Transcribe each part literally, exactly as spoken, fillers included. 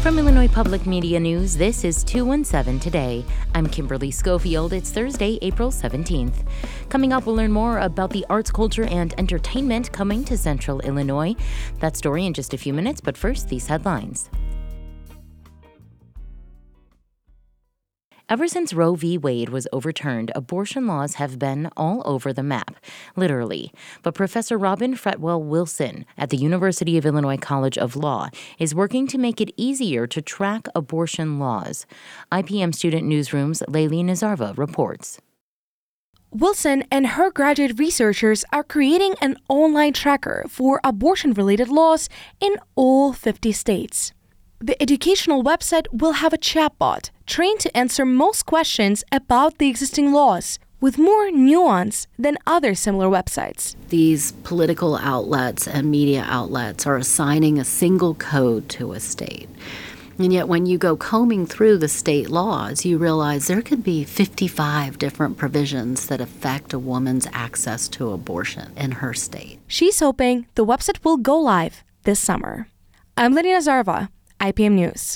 From Illinois Public Media News, this is two one seven Today. I'm Kimberly Schofield. It's Thursday, April seventeenth. Coming up, we'll learn more about the arts, culture, and entertainment coming to Central Illinois. That story in just a few minutes, but first, these headlines. Ever since Roe v. Wade was overturned, abortion laws have been all over the map, literally. But Professor Robin Fretwell Wilson at the University of Illinois College of Law is working to make it easier to track abortion laws. I P M Student Newsroom's Layli Nazarva reports. Wilson and her graduate researchers are creating an online tracker for abortion-related laws in all fifty states. The educational website will have a chatbot trained to answer most questions about the existing laws, with more nuance than other similar websites. These political outlets and media outlets are assigning a single code to a state. And yet when you go combing through the state laws, you realize there could be fifty-five different provisions that affect a woman's access to abortion in her state. She's hoping the website will go live this summer. I'm Lydia Nazarva, I P M News.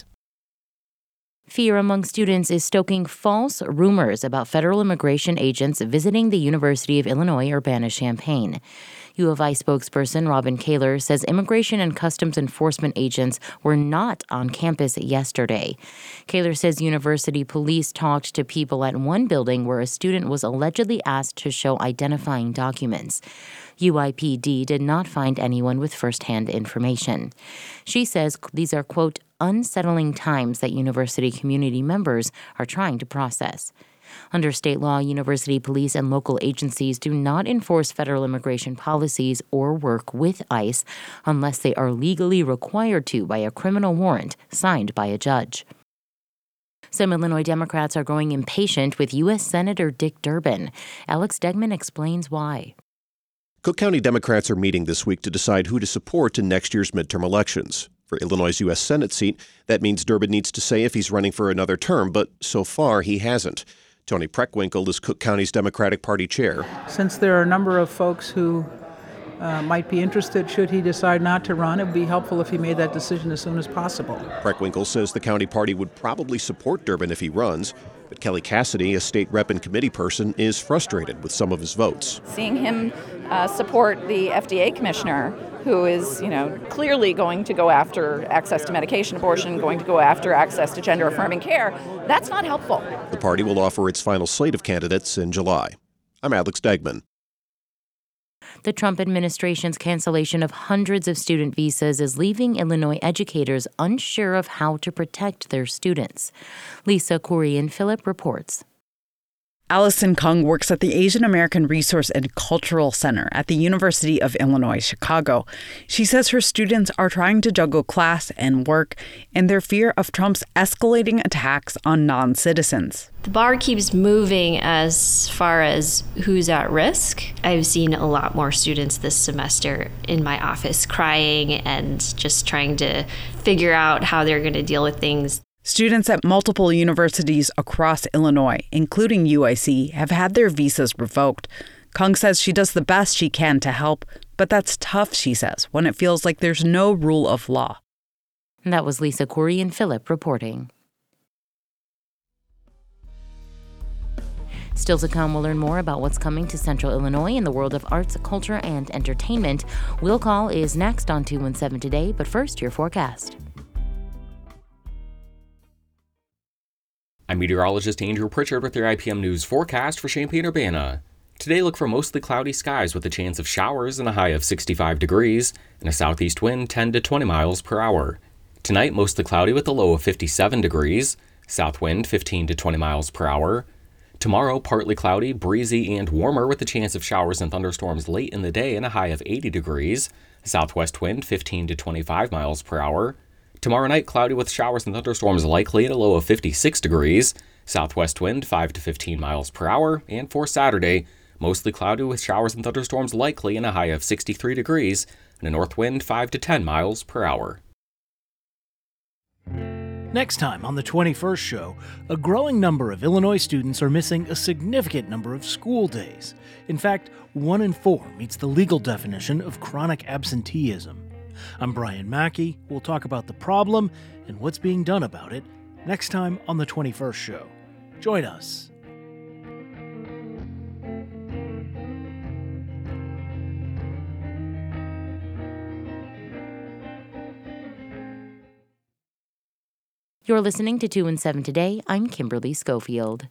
Fear among students is stoking false rumors about federal immigration agents visiting the University of Illinois Urbana-Champaign. U of I spokesperson Robin Kaler says immigration and customs enforcement agents were not on campus yesterday. Kaler says university police talked to people at one building where a student was allegedly asked to show identifying documents. U I P D did not find anyone with firsthand information. She says these are, quote, unsettling times that university community members are trying to process. Under state law, university police and local agencies do not enforce federal immigration policies or work with ICE unless they are legally required to by a criminal warrant signed by a judge. Some Illinois Democrats are growing impatient with U S Senator Dick Durbin. Alex Degman explains why. Cook County Democrats are meeting this week to decide who to support in next year's midterm elections. For Illinois' U S Senate seat, that means Durbin needs to say if he's running for another term, but so far he hasn't. Tony Preckwinkle is Cook County's Democratic Party chair. Since there are a number of folks who uh, might be interested should he decide not to run, it would be helpful if he made that decision as soon as possible. Preckwinkle says the county party would probably support Durbin if he runs, but Kelly Cassidy, a state rep and committee person, is frustrated with some of his votes. Seeing him uh, support the F D A commissioner, who is, you know, clearly going to go after access to medication abortion, going to go after access to gender-affirming care, that's not helpful. The party will offer its final slate of candidates in July. I'm Alex Degman. The Trump administration's cancellation of hundreds of student visas is leaving Illinois educators unsure of how to protect their students. Lisa Kurian-Phillip reports. Allison Kung works at the Asian American Resource and Cultural Center at the University of Illinois, Chicago. She says her students are trying to juggle class and work and their fear of Trump's escalating attacks on non-citizens. The bar keeps moving as far as who's at risk. I've seen a lot more students this semester in my office crying and just trying to figure out how they're going to deal with things. Students at multiple universities across Illinois, including U I C, have had their visas revoked. Kung says she does the best she can to help, but that's tough, she says, when it feels like there's no rule of law. And that was Lisa Kurian-Phillip reporting. Still to come, we'll learn more about what's coming to Central Illinois in the world of arts, culture, and entertainment. Will Call is next on two one seven Today, but first, your forecast. I'm meteorologist Andrew Pritchard with your I P M News forecast for Champaign-Urbana. Today, look for mostly cloudy skies with a chance of showers and a high of sixty-five degrees and a southeast wind ten to twenty miles per hour. Tonight, mostly cloudy with a low of fifty-seven degrees, south wind fifteen to twenty miles per hour. Tomorrow, partly cloudy, breezy, and warmer with a chance of showers and thunderstorms late in the day and a high of eighty degrees, southwest wind fifteen to twenty-five miles per hour. Tomorrow night, cloudy with showers and thunderstorms likely at a low of fifty-six degrees, southwest wind five to fifteen miles per hour, and for Saturday, mostly cloudy with showers and thunderstorms likely and a high of sixty-three degrees, and a north wind five to ten miles per hour. Next time on the twenty-first show, a growing number of Illinois students are missing a significant number of school days. In fact, one in four meets the legal definition of chronic absenteeism. I'm Brian Mackey. We'll talk about the problem and what's being done about it next time on The twenty-first Show. Join us. You're listening to two and seven Today. I'm Kimberly Schofield.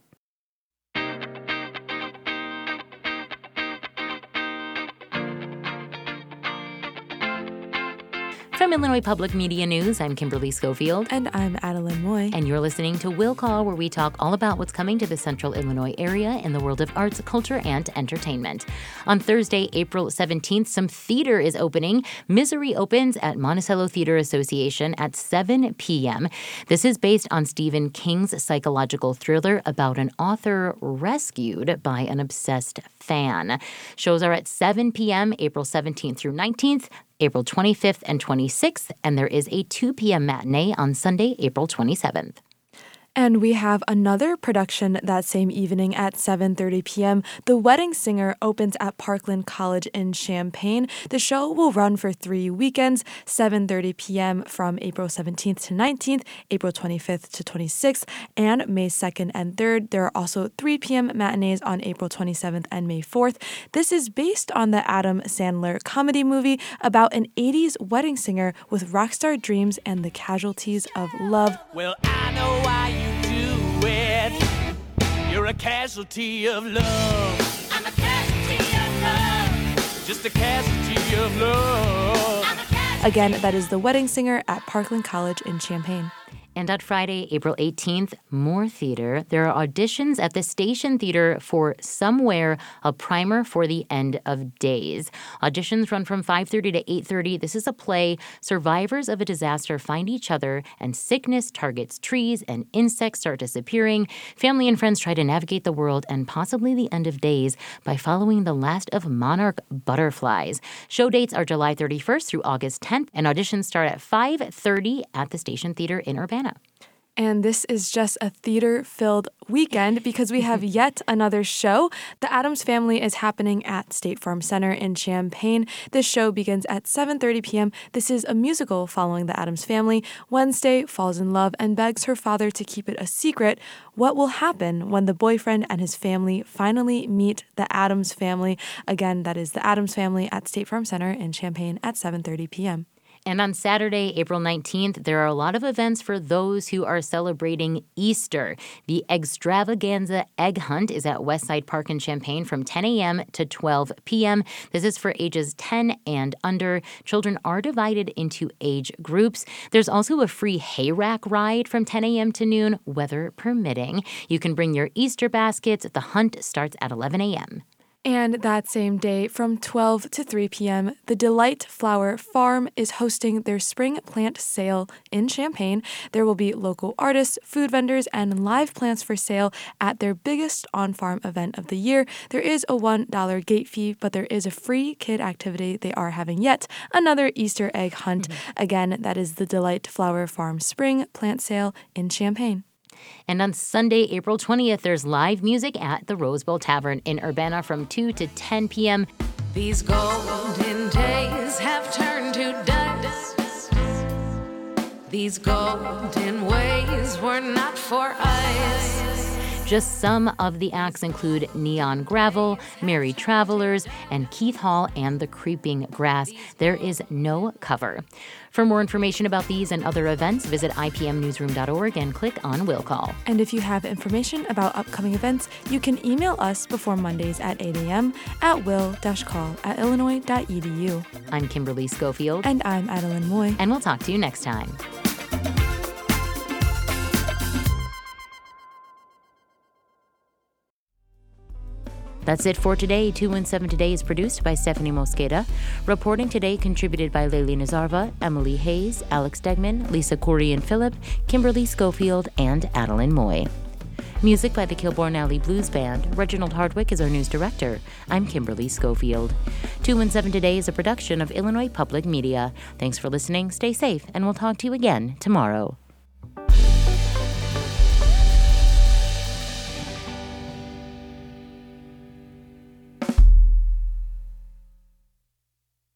From Illinois Public Media News, I'm Kimberly Schofield. And I'm Adeline Moy. And you're listening to Will Call, where we talk all about what's coming to the Central Illinois area in the world of arts, culture, and entertainment. On Thursday, April seventeenth, some theater is opening. Misery opens at Monticello Theater Association at seven p.m. This is based on Stephen King's psychological thriller about an author rescued by an obsessed fan. Shows are at seven p.m. April seventeenth through nineteenth. April twenty-fifth and twenty-sixth, and there is a two p.m. matinee on Sunday, April twenty-seventh. And we have another production that same evening at seven thirty p.m. The Wedding Singer opens at Parkland College in Champaign. The show will run for three weekends, seven thirty p.m. from April seventeenth to nineteenth, April twenty-fifth to twenty-sixth, and May second and third. There are also three p.m. matinees on April twenty-seventh and May fourth. This is based on the Adam Sandler comedy movie about an eighties wedding singer with rock star dreams and the casualties of love. Well, I know why you do it. You're a casualty of love. I'm a casualty of love. Just a casualty of love. I'm a casualty. Again, that is The Wedding Singer at Parkland College in Champaign. And on Friday, April eighteenth, more theater. There are auditions at the Station Theater for Somewhere, a primer for the end of days. Auditions run from five thirty to eight thirty. This is a play. Survivors of a disaster find each other, and sickness targets trees, and insects start disappearing. Family and friends try to navigate the world and possibly the end of days by following the last of monarch butterflies. Show dates are July thirty-first through August tenth, and auditions start at five thirty at the Station Theater in Urbana. And this is just a theater-filled weekend because we have yet another show. The Addams Family is happening at State Farm Center in Champaign. This show begins at seven thirty p.m. This is a musical following the Addams family. Wednesday falls in love and begs her father to keep it a secret. What will happen when the boyfriend and his family finally meet the Addams family? Again, that is the Addams Family at State Farm Center in Champaign at seven thirty p.m. And on Saturday, April nineteenth, there are a lot of events for those who are celebrating Easter. The Extravaganza Egg Hunt is at Westside Park in Champaign from ten a.m. to twelve p.m. This is for ages ten and under. Children are divided into age groups. There's also a free hay rack ride from ten a.m. to noon, weather permitting. You can bring your Easter baskets. The hunt starts at eleven a.m. And that same day, from twelve to three p.m., the Delight Flower Farm is hosting their spring plant sale in Champaign. There will be local artists, food vendors, and live plants for sale at their biggest on-farm event of the year. There is a one dollar gate fee, but there is a free kid activity. They are having yet another Easter egg hunt. Mm-hmm. Again, that is the Delight Flower Farm spring plant sale in Champaign. And on Sunday, April twentieth, there's live music at the Rose Bowl Tavern in Urbana from two to ten p.m. These golden days have turned to dust. These golden ways were not for us. Just some of the acts include Neon Gravel, Merry Travelers, and Keith Hall and the Creeping Grass. There is no cover. For more information about these and other events, visit I P M newsroom dot org and click on Will Call. And if you have information about upcoming events, you can email us before Mondays at eight a.m. at will-call at illinois dot e d u. I'm Kimberly Schofield. And I'm Adeline Moy. And we'll talk to you next time. That's it for today. two one seven Today is produced by Stephanie Mosqueda. Reporting today contributed by Layli Nazarva, Emily Hayes, Alex Degman, Lisa Corey and Phillip, Kimberly Schofield, and Adeline Moy. Music by the Kilbourne Alley Blues Band. Reginald Hardwick is our news director. I'm Kimberly Schofield. two one seven Today is a production of Illinois Public Media. Thanks for listening, stay safe, and we'll talk to you again tomorrow.